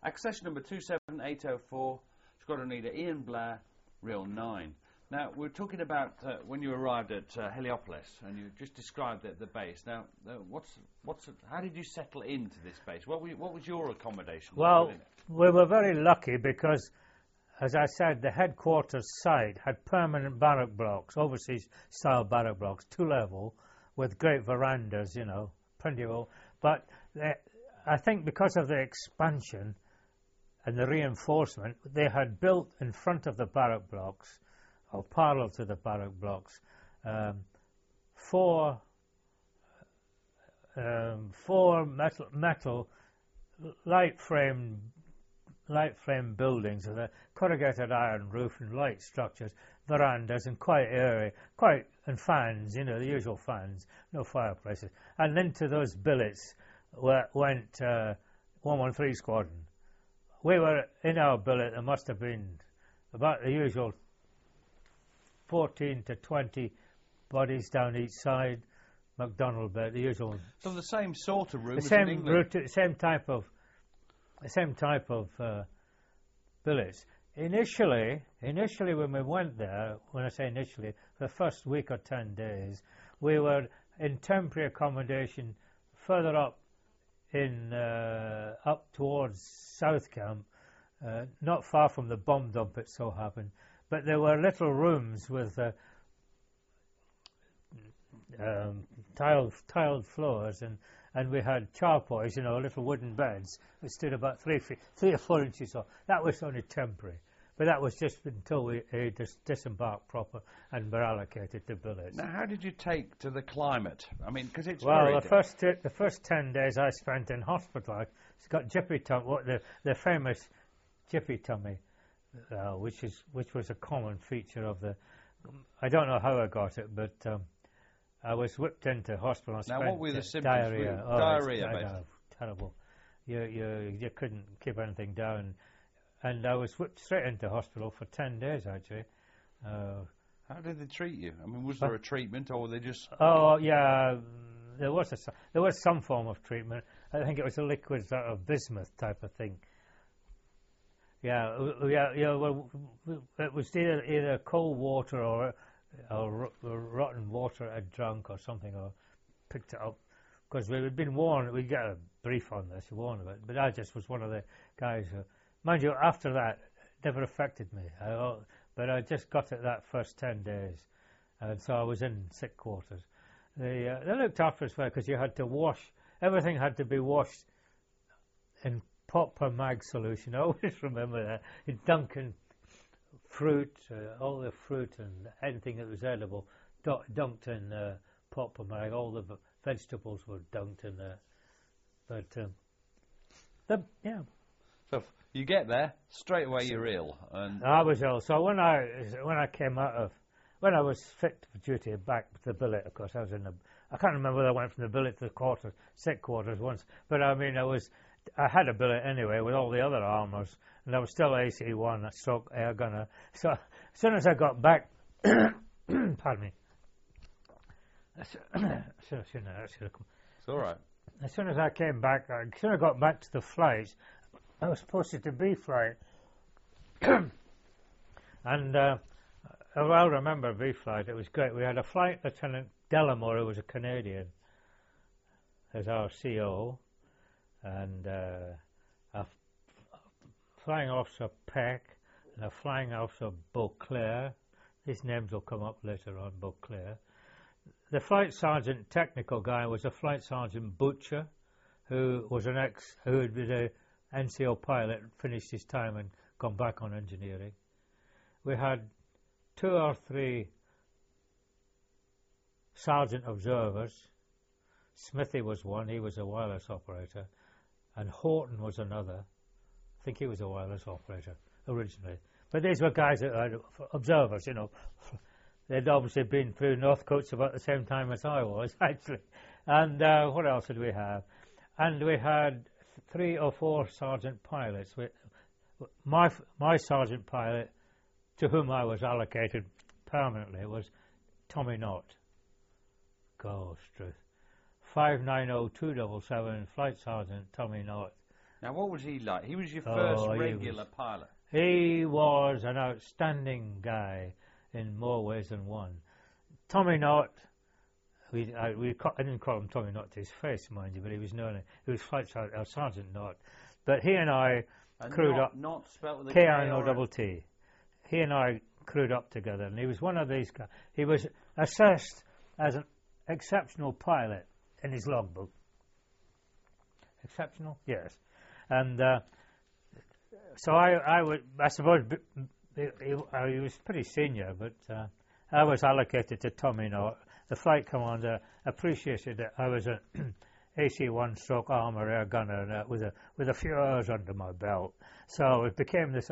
Accession number 27804, Squadron Leader Ian Blair, Real 9. Now, we're talking about when you arrived at Heliopolis, and you just described the base. Now, how did you settle into this base? What was your accommodation? Well, we were very lucky because, as I said, the headquarters site had permanent barrack blocks, overseas-style barrack blocks, 2-level, with great verandas, you know, plenty of all. But I think because of the expansion and the reinforcement, they had built in front of the barrack blocks, or parallel to the barrack blocks, four metal light frame buildings with a corrugated iron roof and light structures, verandas, and and fans, you know, the usual fans, no fireplaces. And into those billets went 113 Squadron. We were in our billet. There must have been about the usual 14 to 20 bodies down each side, McDonald bed, the usual. So the same sort of room the as same in England? the same type of billets. Initially, when we went there, when I say initially, the first week or 10 days, we were in temporary accommodation further up towards South Camp, not far from the bomb dump, it so happened. But there were little rooms with tiled floors, and we had charpoys, you know, little wooden beds that stood about 3 or 4 inches off. That was only temporary, but that was just until we disembarked proper and were allocated to billets. Now, how did you take to the climate? I mean, because it's the first 10 days I spent in hospital. It's got jippy tummy, the famous jippy tummy, which was a common feature of the. I don't know how I got it, but I was whipped into hospital. Now, what were the symptoms? Diarrhea. Diarrhea, terrible. You couldn't keep anything down, and I was whipped straight into hospital for 10 days actually. How did they treat you? I mean, was there a treatment, or were they just? Oh yeah, there was some form of treatment. I think it was a liquid sort of bismuth type of thing. Yeah. Well, it was either cold water or rotten water I'd drunk or something, or picked it up, because we had been warned. We get a brief on this, warned of it. But I just was one of the guys who, mind you, after that, it never affected me. But I just got it that first 10 days, and so I was in sick quarters. They looked after us well, because you had to wash. Everything had to be washed in proper mag solution. I always remember that. In Duncan fruit, all the fruit and anything that was edible, dunked in proper mag. All the vegetables were dunked in there. But yeah. So you get there straight away. You're ill, and I was ill. So when I came out of, when I was fit for duty back to the billet, of course, I was in the. I can't remember whether I went from the billet to the sick quarters once, but I mean, I had a billet anyway with all the other armours, and I was still AC-1, a stroke air gunner. So as soon as I got back, pardon me. it's all right. As soon as I came back, as soon as I got back to the flight, I was posted to B flight, and I well remember B flight. It was great. We had a Flight Lieutenant Delamore, who was a Canadian, as our CO, and a Flying Officer Peck, and a Flying Officer Beauclair. These names will come up later on, Beauclair. The Flight Sergeant technical guy was a Flight Sergeant Butcher, who had been a NCO pilot, finished his time and gone back on engineering. We had 2 or 3 sergeant observers. Smithy was one, he was a wireless operator, and Horton was another. I think he was a wireless operator originally. But these were guys that had observers, you know. They'd obviously been through Northcotes about the same time as I was, actually. And what else did we have? And we had 3 or 4 sergeant pilots. My sergeant pilot, to whom I was allocated permanently, was Tommy Knott. Gosh, truth. 590277, Flight Sergeant Tommy Knott. Now, what was he like? He was your Oh, first he regular pilot. He was an outstanding guy in more ways than one. Tommy Knott, I didn't call him Tommy Knott to his face, mind you, but he was known. He was Flight Sergeant Knott. But he and I crewed up. Not spelled with a K-I-N-O-T-T. He and I crewed up together, and he was one of these guys. He was assessed as an exceptional pilot in his logbook. Exceptional? Yes. And so I suppose he was pretty senior, but I was allocated to Tommy Knott. The flight commander appreciated that I was an AC-1 stroke armour air gunner with a few hours under my belt. So it became this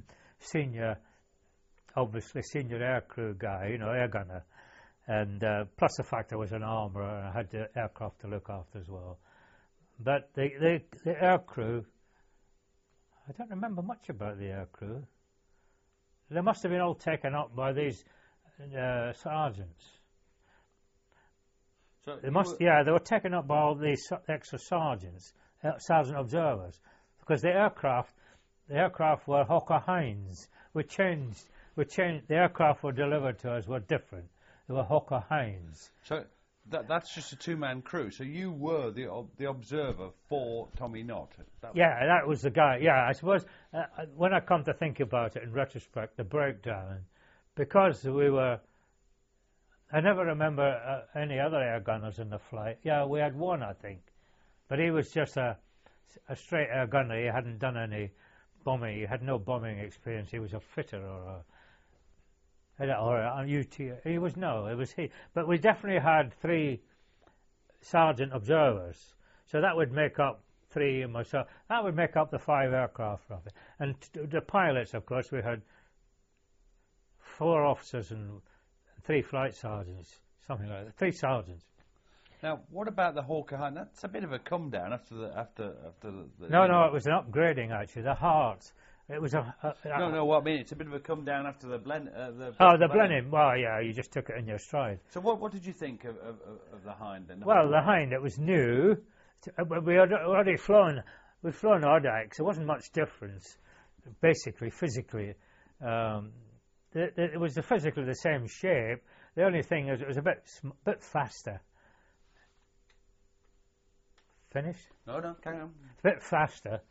obviously senior aircrew guy, air gunner. And plus the fact I was an armourer and I had the aircraft to look after as well. But the aircrew, I don't remember much about the aircrew. They must have been all taken up by these sergeants. So they were taken up by all these extra sergeants, sergeant observers, because the aircraft were Hawker Hinds. We changed. The aircraft were delivered to us were different. They were Hawker Hinds. So that's just a two-man crew. So you were the observer for Tommy Knott. That was the guy. Yeah, I suppose when I come to think about it in retrospect, the breakdown, because we were. I never remember any other air gunners in the flight. Yeah, we had one, I think, but he was just a straight air gunner. He hadn't done any bombing. He had no bombing experience. He was a fitter or a UT. It was he. But we definitely had 3 sergeant observers, so that would make up 3 and myself. That would make up the 5 aircraft roughly. And the pilots, of course, we had 4 officers and 3 flight sergeants, something like that. 3 sergeants. Now, what about the Hawker Hind? That's a bit of a come down after the. No, it was an upgrading actually. The Heart. It was No. What I mean, it's a bit of a come down after the Blenheim. The Blenheim. Well, yeah, you just took it in your stride. So what did you think of the Hind then? The Hind, it was new. We had already flown. We'd flown Odax. There wasn't much difference, basically, physically. It was physically the same shape. The only thing is it was a bit faster. Finished? No, carry on. A bit faster.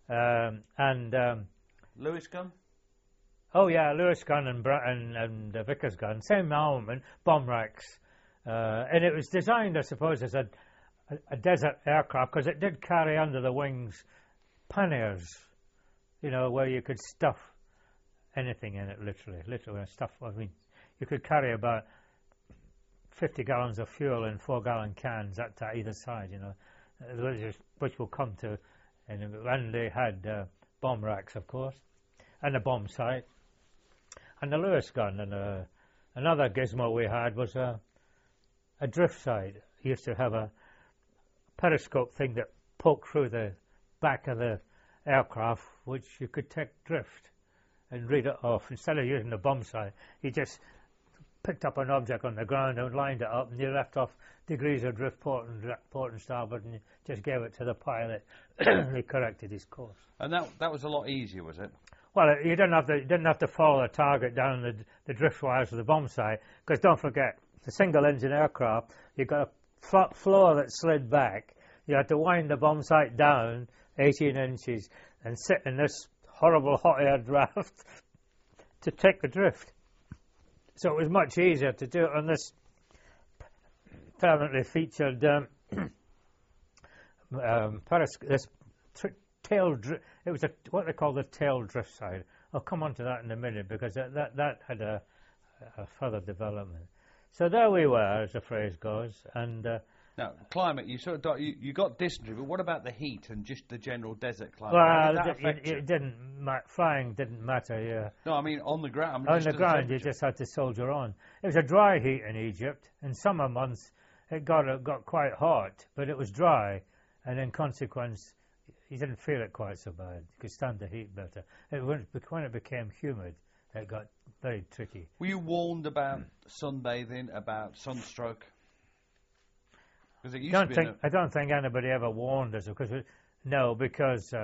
Lewis gun? Oh yeah, Lewis gun and Vickers gun, same armament, bomb racks, and it was designed, I suppose, as a desert aircraft because it did carry under the wings panniers, where you could stuff anything in it, literally stuff. I mean, you could carry about 50 gallons of fuel in 4-gallon cans at either side, which we'll come to. And they had bomb racks, of course, and a bomb sight, and the Lewis gun. And another gizmo we had was a drift sight. You used to have a periscope thing that poked through the back of the aircraft, which you could take drift and read it off. Instead of using the bomb sight, you just picked up an object on the ground and lined it up, and you left off degrees of drift port and starboard, and you just gave it to the pilot. He corrected his course. And that was a lot easier, was it? Well, you didn't have to follow the target down the drift wires of the bomb sight, because don't forget, it's a single-engine aircraft. You've got a floor that slid back. You had to wind the bomb sight down 18 inches and sit in this horrible hot air draft to take the drift. So it was much easier to do it on this permanently featured this tail drift. It was what they call the tail drift side. I'll come on to that in a minute because that had a further development. So there we were, as the phrase goes. And now, climate, you sort of you got dysentery, but what about the heat and just the general desert climate? Well, it didn't. Flying didn't matter. Yeah. No, I mean on the ground. On the ground, you just had to soldier on. It was a dry heat in Egypt. In summer months, it got quite hot, but it was dry, and in consequence, you didn't feel it quite so bad. You could stand the heat better. When it became humid, it got very tricky. Were you warned about sunbathing, about sunstroke? I don't think anybody ever warned us, because No, because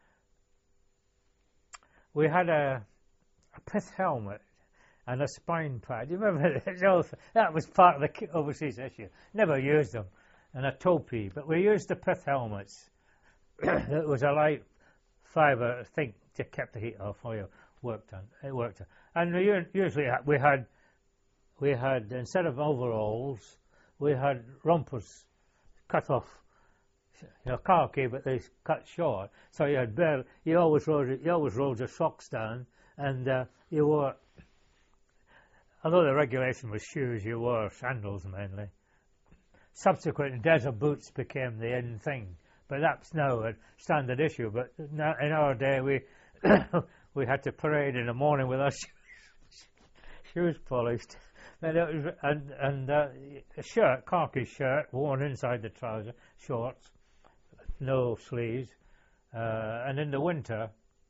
we had a pith helmet and a spine pad. You remember that was part of the overseas issue. Never used them. And a topi, but we used the pith helmets. It was a light fibre thing to keep the heat off while you worked on. It worked on. And usually we had instead of overalls, we had rompers cut off, khaki, but they cut short. So you always rolled your socks down, and you wore. Although the regulation was shoes, you wore sandals mainly. Subsequently, desert boots became the in thing, but that's now a standard issue. But now, in our day, we had to parade in the morning with our shoes polished, and a shirt, khaki shirt, worn inside the trouser, shorts, no sleeves, and in the winter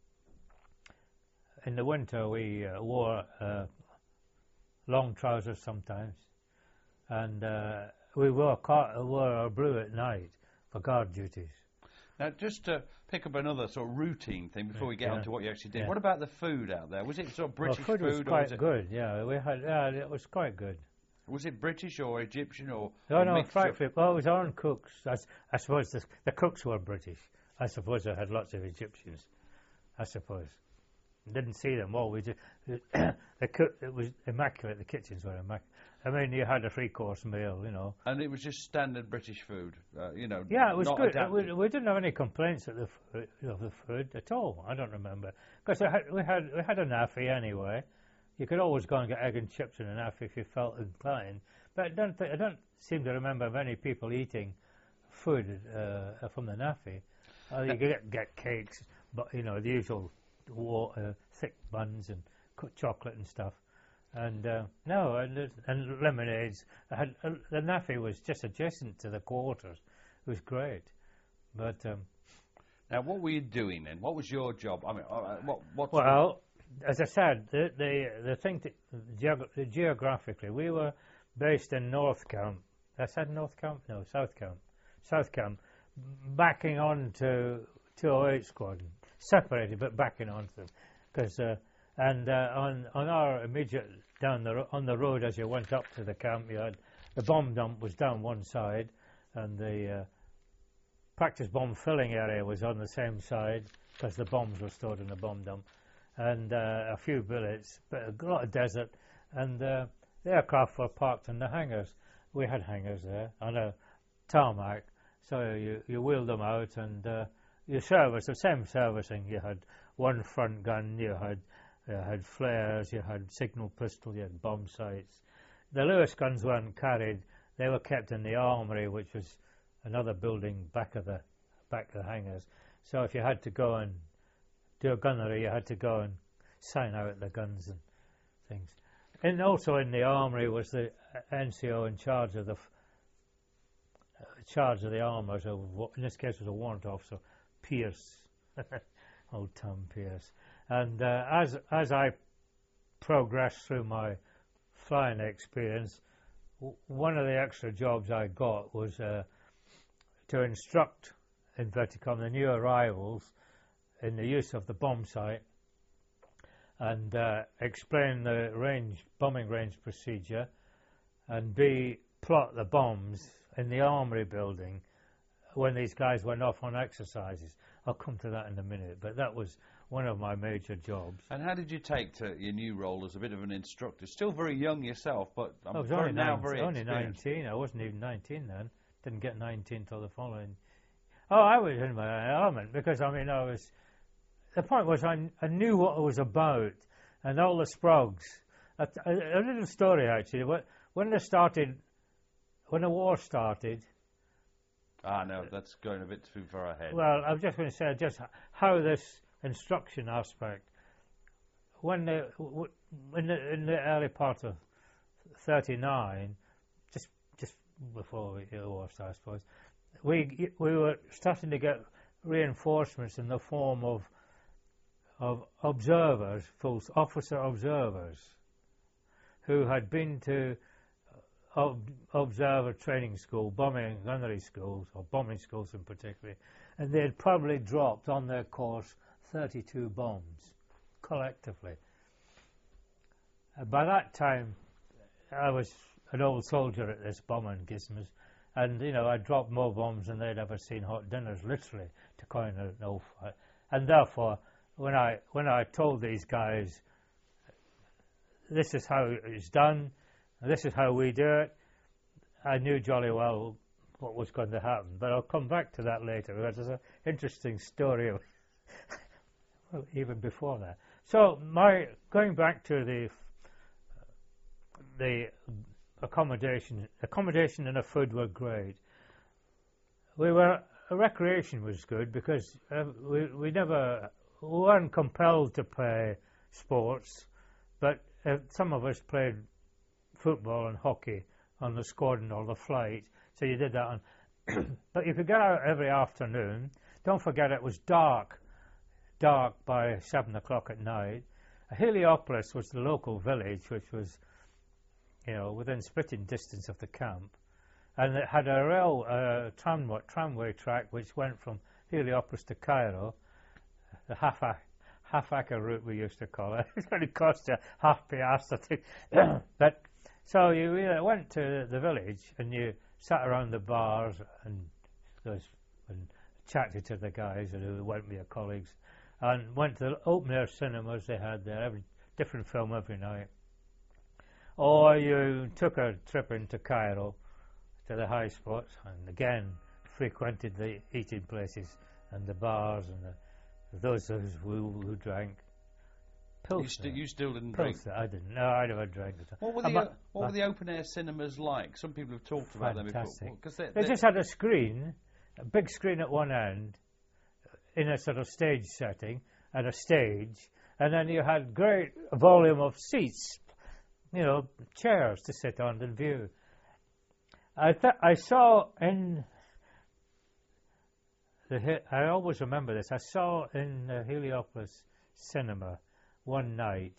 we wore long trousers sometimes, and we wore our blue at night for guard duties. Now, just to pick up another sort of routine thing before we get on to what you actually did, Yeah. what about the food out there? Was it sort of British food? Was food, quite or was it, good. Yeah, we had. It was quite good. was it British or Egyptian or? No, a no, mixture? frightfully. Well, it was our own cooks. I suppose the cooks were British. I suppose I had lots of Egyptians. I suppose. Didn't see them all. We just it was immaculate. The kitchens were immaculate. I mean, you had a 3-course meal, And it was just standard British food, Yeah, it was not good. adapted. We didn't have any complaints of the food at all. I don't remember because we had a naffy anyway. You could always go and get egg and chips in a naffy if you felt inclined. But I don't seem to remember many people eating food from the naffy. You could get cakes, but the usual thick buns and chocolate and stuff. And and lemonades. The naffy was just adjacent to the quarters. It was great, but Now, what were you doing then? What was your job? I mean, what? well, as I said, the thing geographically, we were based in North Camp. I said North Camp? No, South Camp. South Camp, backing on to 208 Squadron, separated but backing on to them, because on our immediate on the road as you went up to the camp, you had the bomb dump was down one side, and the practice bomb filling area was on the same side because the bombs were stored in the bomb dump, and a few billets, but a lot of desert, and the aircraft were parked in the hangars. We had hangars there on a tarmac, so you wheeled them out, and you service the same servicing. You had one front gun, you had flares, you had signal pistol, you had bomb sights. The Lewis guns weren't carried; they were kept in the armory, which was another building back of the hangars. So if you had to go and do a gunnery, you had to go and sign out the guns and things. And also in the armory was the NCO in charge of the armour. So in this case, was a warrant officer, Pierce, old Tom Pierce. And as I progressed through my flying experience, one of the extra jobs I got was to instruct, in Verticom, the new arrivals in the use of the bomb sight and explain the bombing range procedure, and plot the bombs in the armory building when these guys went off on exercises. I'll come to that in a minute, but that was one of my major jobs. And how did you take to your new role as a bit of an instructor? Still very young yourself, but I was very only experienced. 19. I wasn't even 19 then. Didn't get 19 till the following. Oh, I was in my element because I was. The point was I knew what it was about, and all the sprogs. A little story actually. When the war started. No, that's going a bit too far ahead. Well, I was just going to say just how this instruction aspect, in the early part of 39, just before the war started, I suppose, we were starting to get reinforcements in the form of observers, officer observers, who had been to observer training school, bombing gunnery schools, or bombing schools in particular, and they had probably dropped on their course 32 bombs collectively. By that time, I was an old soldier at this bombing gizmos, and I dropped more bombs than they'd ever seen hot dinners, literally, to coin an old fight. And therefore, when I told these guys, this is how it's done, and this is how we do it, I knew jolly well what was going to happen. But I'll come back to that later, because there's an interesting story of well, even before that. So going back to the accommodation and the food were great. Recreation was good because we weren't compelled to play sports, but some of us played football and hockey on the squadron or the flight, so you did that on. But you could get out every afternoon. Don't forget it was dark by 7 o'clock at night. Heliopolis was the local village, which was within spitting distance of the camp, and it had a rail tramway track which went from Heliopolis to Cairo, the half-acre route we used to call it. It only cost you half piastre. But so you went to the village and you sat around the bars and chatted to the guys who went with your colleagues, and went to the open-air cinemas they had there, every different film every night. Or you took a trip into Cairo to the high spots and again frequented the eating places and the bars and those who drank. Pilsner. You still didn't drink? I didn't. No, I never drank. What were the open air cinemas like? Some people have talked about them before. They just had a screen, a big screen at one end, in a sort of stage setting, and a stage, and then you had great volume of seats, chairs to sit on and view. I saw in I always remember this. I saw in the Heliopolis cinema one night.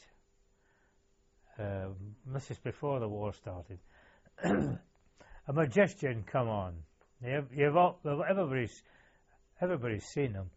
This is before the war started. A magician come on. Everybody's seen him.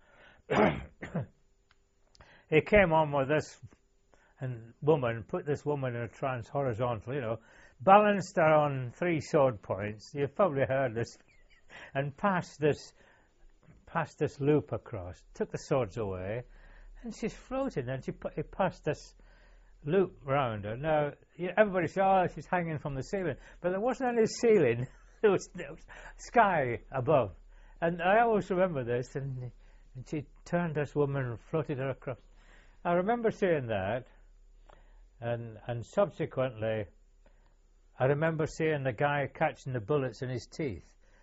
He came on with this woman, put this woman in a trance horizontally, balanced her on 3 sword points. You've probably heard this, and passed this loop across. Took the swords away, and she's floating. And he passed this loop round her. Now everybody said, "Oh, she's hanging from the ceiling," but there wasn't any ceiling. There was sky above. And I always remember this. And she turned this woman and floated her across. I remember seeing that, and subsequently, I remember seeing the guy catching the bullets in his teeth.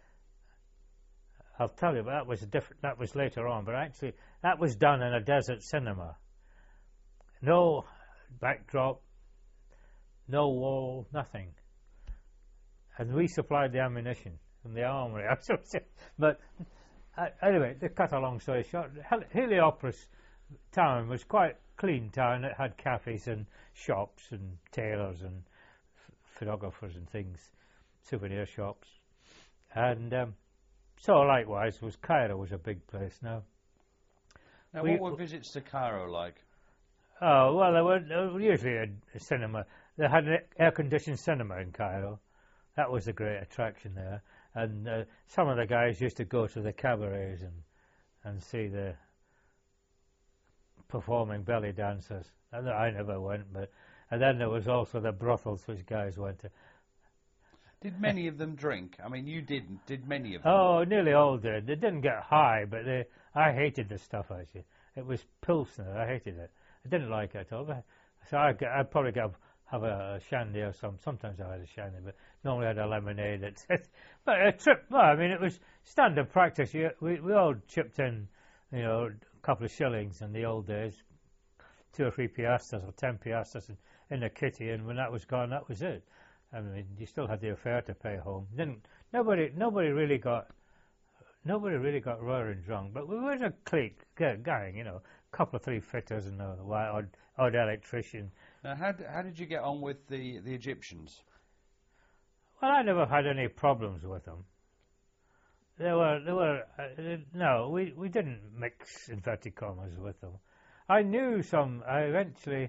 I'll tell you, that was later on, but actually that was done in a desert cinema. No backdrop, no wall, nothing. And we supplied the ammunition from the armory. But anyway, to cut a long story short, Heliopolis town was quite a clean town. It had cafes and shops and tailors and photographers and things, souvenir shops. And so likewise was Cairo was a big place now. Now what were visits to Cairo like? Oh, well, there were usually a cinema. They had an air-conditioned cinema in Cairo. That was a great attraction there. And some of the guys used to go to the cabarets and see the performing belly dancers. I never went, and then there was also the brothels which guys went to. Did many of them drink? I mean, you didn't. Did many of them? Oh, nearly all did. They didn't get high, but I hated the stuff, actually. It was Pilsner. I hated it. I didn't like it at all. So I'd probably have a shandy or something. Sometimes I had a shandy, but normally I had a lemonade. But a trip, well, I mean, it was standard practice. We all chipped in, a couple of shillings in the old days, 2 or 3 piastres or 10 piastres in a kitty, and when that was gone, that was it. I mean, you still had the affair to pay home. Nobody really got roaring drunk, but we were a clique, gang, a couple of 3 fitters and a odd electrician. Now, how did you get on with the Egyptians? Well, I never had any problems with them. No, we didn't mix inverted commas with them. I knew some. I eventually,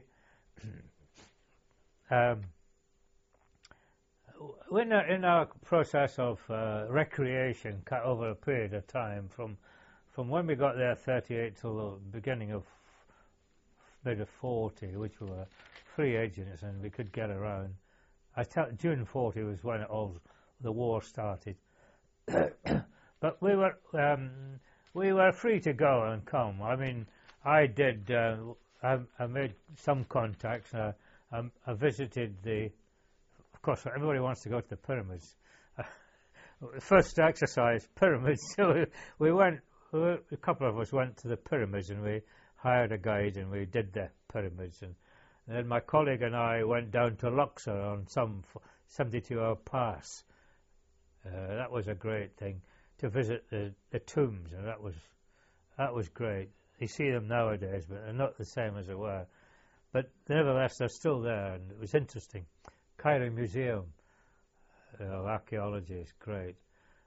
in our process of recreation over a period of time, from when we got there 38 till the beginning of maybe 40, which we were free agents and we could get around. June 40 was when the war started. But we were free to go and come. I mean, I did. I made some contacts. I visited Of course, everybody wants to go to the pyramids. First exercise, pyramids. So we went. A couple of us went to the pyramids, and we hired a guide, and we did the pyramids. And then my colleague and I went down to Luxor on some 72-hour pass. That was a great thing, to visit the tombs, and that was great. You see them nowadays, but they're not the same as they were. But nevertheless, they're still there, and it was interesting. Cairo Museum of Archaeology is great.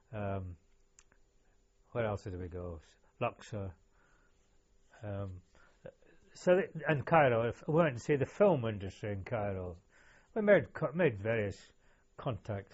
Where else did we go? Luxor. And Cairo. We went to see the film industry in Cairo. We made various contacts.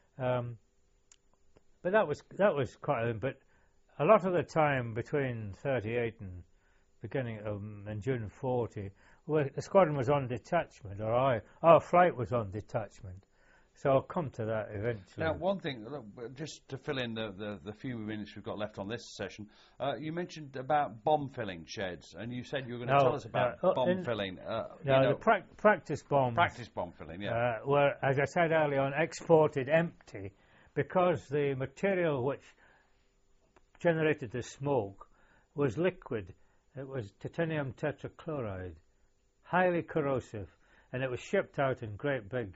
But that was quite. But a lot of the time between 38 and beginning of and June 40, the squadron was on detachment, or our flight was on detachment. So I'll come to that eventually. Now, one thing, just to fill in the few minutes we've got left on this session, you mentioned about bomb filling sheds, and you said you were going to tell us about bomb filling. The practice bombs. Practice bomb filling, yeah. Were, as I said earlier on, exported empty because the material which generated the smoke was liquid. It was titanium tetrachloride, highly corrosive, and it was shipped out in great big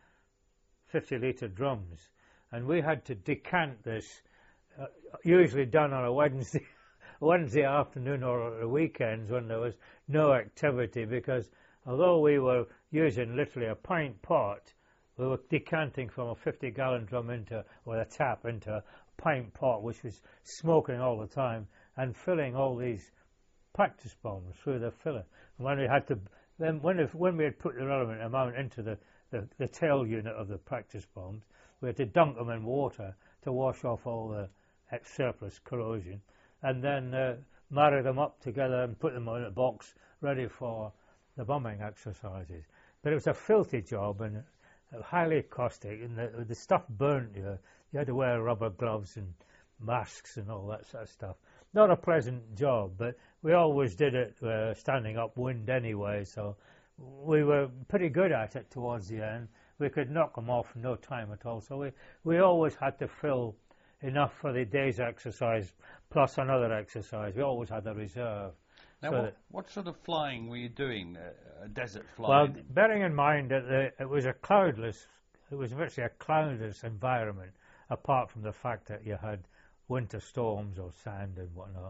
50-litre drums, and we had to decant this, usually done on a Wednesday afternoon or at weekends when there was no activity, because although we were using literally a pint pot, we were decanting from a 50-gallon drum with a tap into a pint pot, which was smoking all the time, and filling all these practice bombs through the filler. And when we had to, then when we had put the relevant amount into the tail unit of the practice bombs, we had to dunk them in water to wash off all the surplus corrosion, and then marry them up together and put them in a box ready for the bombing exercises. But it was a filthy job and highly caustic, and the stuff burnt you. You had to wear rubber gloves and masks and all that sort of stuff. Not a pleasant job, but we always did it standing upwind anyway, so we were pretty good at it towards the end. We could knock them off in no time at all, so we always had to fill enough for the day's exercise plus another exercise. We always had a reserve. Now, so what sort of flying were you doing, desert well, flying? bearing in mind that it was virtually a cloudless environment, apart from the fact that you had winter storms or sand and whatnot.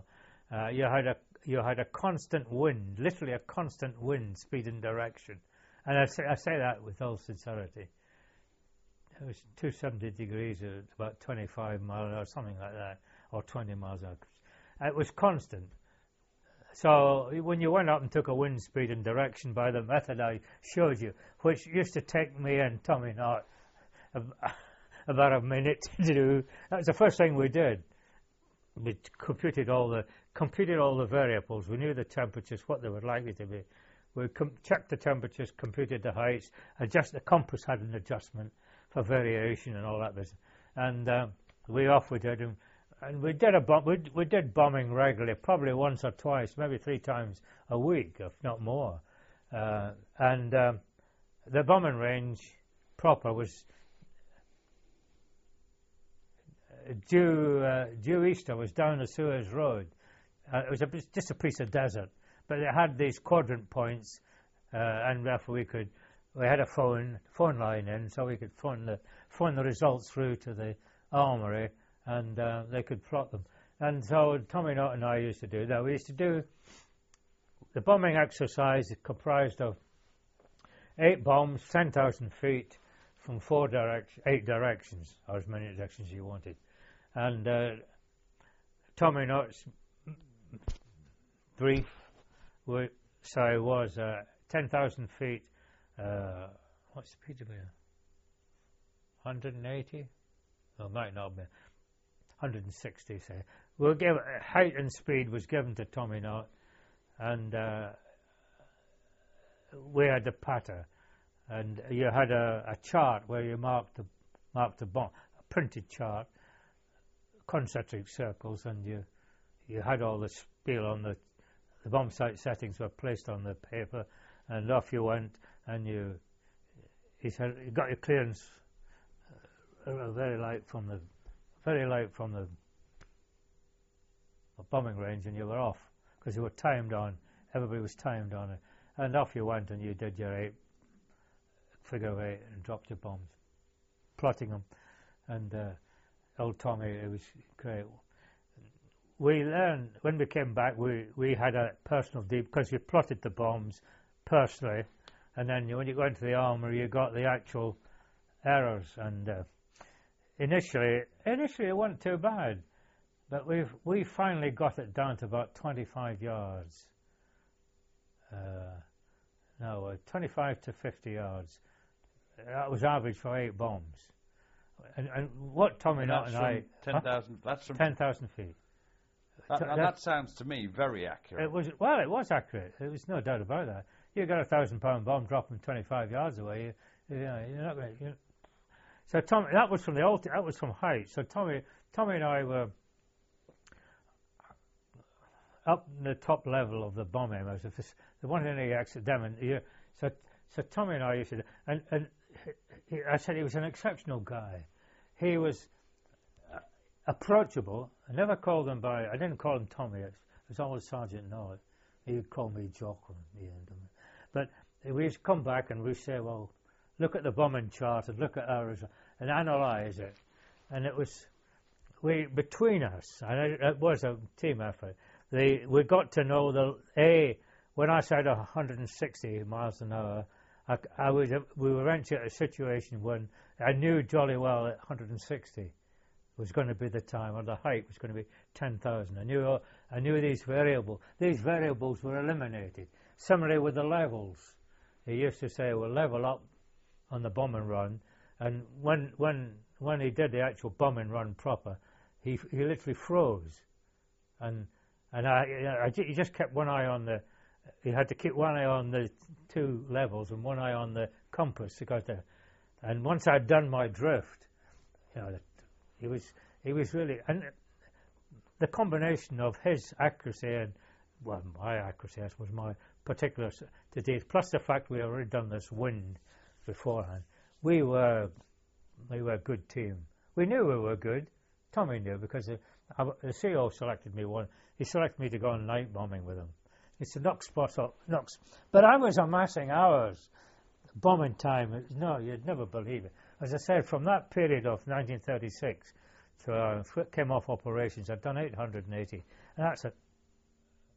You had a constant wind, literally a constant wind, speed and direction. And I say that with all sincerity. It was 270 degrees at about 25 miles or something like that, or 20 miles an hour. It was constant. So when you went up and took a wind speed and direction by the method I showed you, which used to take me and Tommy Knott about a minute to do, that was the first thing we did. We computed all the variables. We knew the temperatures, what they were likely to be. We checked the temperatures, computed the heights, the compass had an adjustment for variation and all that business. And we did. And we did bombing regularly, probably once or twice, maybe 3 times a week, if not more. And the bombing range proper was due east was down the Suez Road. It was just a piece of desert, but it had these quadrant points, and therefore we had a phone line in, so we could phone the results through to the armory, and they could plot them. And so Tommy Knott and I used to do that. We used to do the bombing exercise comprised of 8 bombs, 10,000 feet from 8 directions, or as many directions you wanted. And Tommy Knott's brief was 10,000 feet. What's the speed of it? 180? Well, it might not be. 160, say. We'll give height and speed was given to Tommy Knott, and we had the patter, and you had a chart where you marked the bomb, a printed chart, concentric circles, and you had all the spiel on the bomb site settings were placed on the paper, and off you went, and he said you got your clearance very light from the bombing range, and you were off because you were timed on. Everybody was timed on it, and off you went, and you did your figure 8 and dropped your bombs, plotting them. And old Tommy, it was great. We learned when we came back. We had a personal because you plotted the bombs personally, and then when you go into the armory, you got the actual errors. And initially it wasn't too bad, but we finally got it down to about 25 yards. 25 to 50 yards. That was average for 8 bombs. And what Tommy Knott and I... 10,000. That's from 10,000 feet. That sounds to me very accurate. It was accurate. There was no doubt about that. You got a 1,000-pound bomb dropping 25 yards away. You're not going. So Tommy, that was from that was from height. So Tommy and I were up in the top level of the bomb aimers. If there wasn't any accident, so Tommy and I used to, and I said he was an exceptional guy. He was approachable. I never called him I didn't call him Tommy. It was always Sergeant Knott. He'd call me Jock. But we'd come back and we'd say, well, look at the bombing chart and look at ours and analyse it. And it was, between us, and it was a team effort, we got to know when I said 160 miles an hour, we were entering a situation when I knew jolly well that 160 was going to be the time, or the height was going to be 10,000. I knew these variables. These variables were eliminated. Similarly with the levels. He used to say, we'll level up on the bombing run, and when he did the actual bombing run proper, he literally froze, and he just kept one eye on he had to keep one eye on the 2 levels and one eye on the compass to go there. And once I'd done my drift, he was really, and the combination of his accuracy and my accuracy, I suppose, my particular today, plus the fact we had already done this wind beforehand, we were a good team. We knew we were good. Tommy knew because the CEO selected me he selected me to go on night bombing with him. He said, knock spots up, knocks. But I was amassing hours. Bombing time, no, you'd never believe it. As I said, from that period of 1936 to came off operations, I'd done 880. And